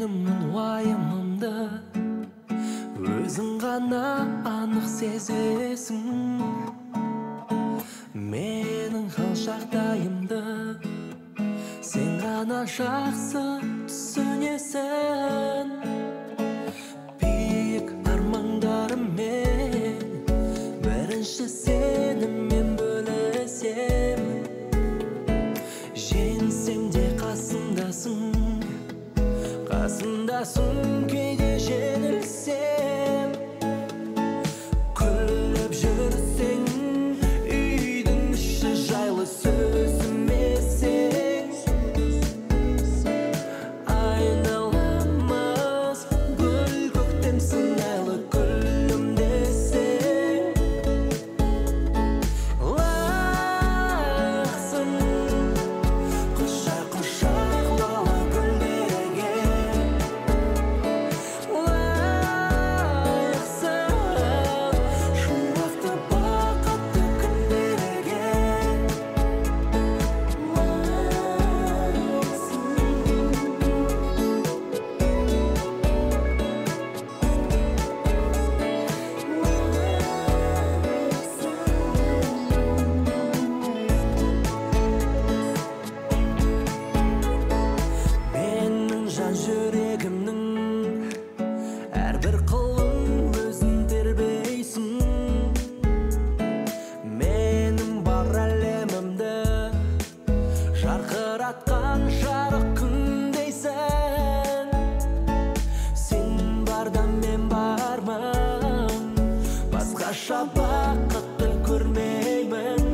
менің уайымымды өзің ғана анық сезесің. Менің хал жағдайымды сен ғана жақсы түсінесің. Биік армандарыммен бірінші сеніммен бөлісем. Жеңсем де қасымдасың, қасымдасың, кейде жеңілсем. Күліп жүрсең, үйдің іші жайлы сөзімесең. Айналамыз гүл көктем сыңайлы күлім десең. Лайықсың құшақ құшақ дала гүлдерге. Лайықсың шуақты бақытты күндерге. Менің жан жүрегімнің әрбір қылын өзің тербейсің. Менің бар әлемімді жарқыратқан жарық күндейсің. Сен барда мен бармын, басқаша бақытты көрмеймін.